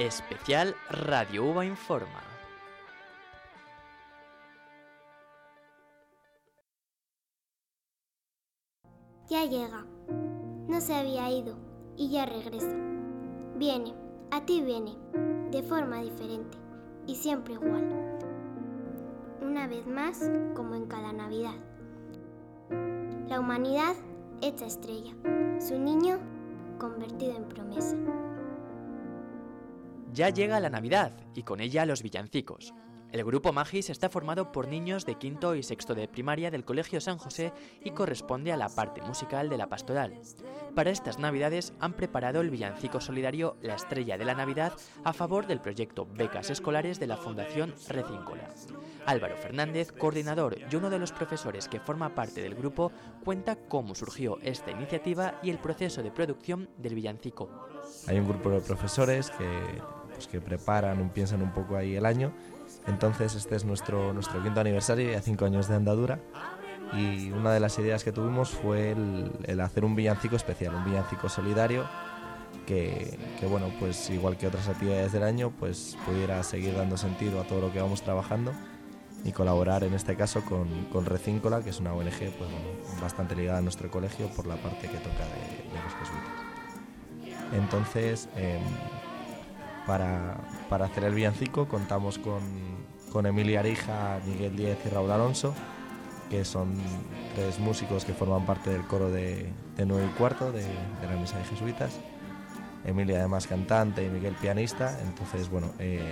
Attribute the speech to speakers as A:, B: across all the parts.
A: Especial Radio Uva Informa.
B: Ya llega. No se había ido y ya regresa. Viene, a ti viene, de forma diferente y siempre igual. Una vez más, como en cada Navidad. La humanidad hecha estrella, su niño convertido en promesa.
A: Ya llega la Navidad y con ella los villancicos. El grupo Magis está formado por niños de quinto y sexto de primaria del Colegio San José y corresponde a la parte musical de la pastoral. Para estas Navidades han preparado el villancico solidario La Estrella de la Navidad a favor del proyecto Becas Escolares de la Fundación Recíncola. Álvaro Fernández, coordinador y uno de los profesores que forma parte del grupo, cuenta cómo surgió esta iniciativa y el proceso de producción del villancico.
C: Hay un grupo de profesores que preparan y piensan un poco ahí el año. Entonces este es nuestro quinto aniversario, ya 5 años de andadura, y una de las ideas que tuvimos fue el hacer un villancico especial, un villancico solidario que bueno, pues igual que otras actividades del año, pues pudiera seguir dando sentido a todo lo que vamos trabajando y colaborar en este caso con Recíncola, que es una ONG pues, bueno, bastante ligada a nuestro colegio por la parte que toca de los jesuitas. Entonces, para hacer el villancico contamos con Emilia Arija, Miguel Díez y Raúl Alonso, que son 3 músicos que forman parte del coro de 9 y cuarto de la misa de jesuitas. Emilia además cantante y Miguel pianista. Entonces bueno,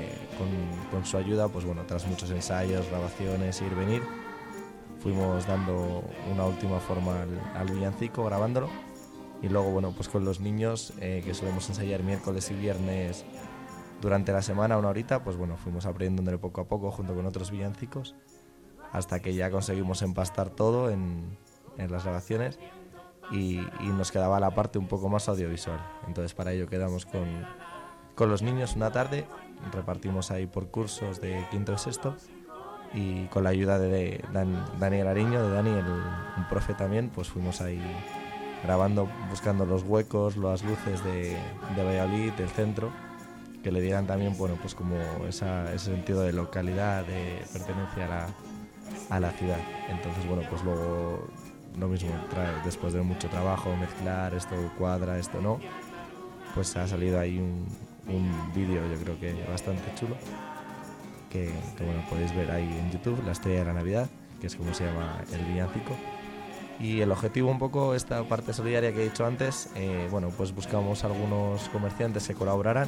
C: con su ayuda, pues bueno, tras muchos ensayos, grabaciones, ir venir, fuimos dando una última forma al villancico, grabándolo. Y luego bueno, pues con los niños que solemos ensayar miércoles y viernes durante la semana, 1 horita, pues bueno, fuimos aprendiéndole poco a poco junto con otros villancicos hasta que ya conseguimos empastar todo en las grabaciones y nos quedaba la parte un poco más audiovisual. Entonces para ello quedamos con los niños una tarde, repartimos ahí por cursos de quinto y sexto y con la ayuda de Daniel Ariño, de Dani, un profe también, pues fuimos ahí grabando, buscando los huecos, las luces de Valladolid, del centro, que le dieran también, bueno, pues como ese sentido de localidad, de pertenencia a la ciudad. Entonces, bueno, pues luego lo mismo, después de mucho trabajo, mezclar, esto cuadra, esto no, pues ha salido ahí un vídeo, yo creo que bastante chulo, que bueno, podéis ver ahí en YouTube, La Estrella de la Navidad, que es como se llama el villancico. Y el objetivo un poco, esta parte solidaria que he dicho antes, bueno, pues buscamos algunos comerciantes que colaboraran,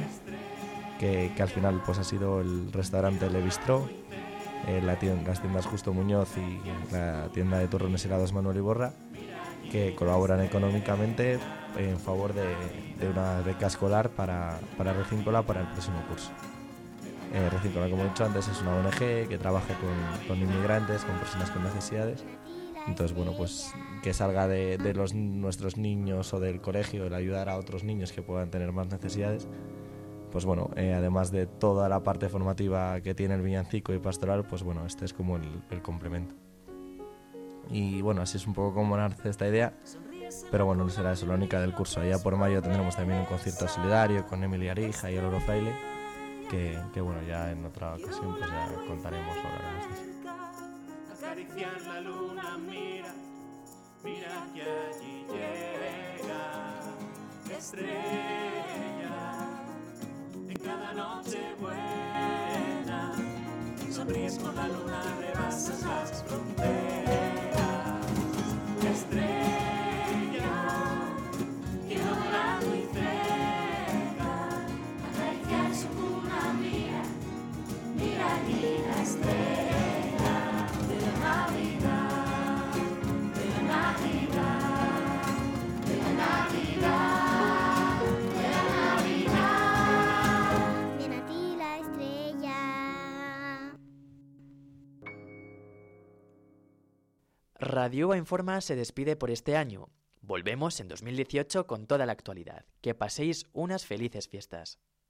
C: que al final pues ha sido el restaurante Le Bistró, las tiendas Justo Muñoz y la tienda de turrones helados Manuel Iborra, que colaboran económicamente en favor de una beca escolar para Recíncola para el próximo curso. Recíncola, como he dicho antes, es una ONG que trabaja con inmigrantes, con personas con necesidades. Entonces, bueno, pues que salga de nuestros niños o del colegio el ayudar a otros niños que puedan tener más necesidades. Pues bueno, además de toda la parte formativa que tiene el villancico y pastoral, pues bueno, este es como el complemento. Y bueno, así es un poco como nace esta idea, pero bueno, no será eso la única del curso. Allá por mayo tendremos también un concierto solidario con Emilia Arija y el Oro Fraile, que bueno, ya en otra ocasión pues ya contaremos, hablaremos de eso.
D: Acariciar la luna, mira que allí llega estrella. En cada noche buena, sonríes con la luna, rebasas las fronteras. Estrella, y volando y cerca, acariciar su cuna, mira allí la estrella de la Navidad, de la Navidad, de la Navidad.
A: Radio Uva Informa se despide por este año. Volvemos en 2018 con toda la actualidad. Que paséis unas felices fiestas.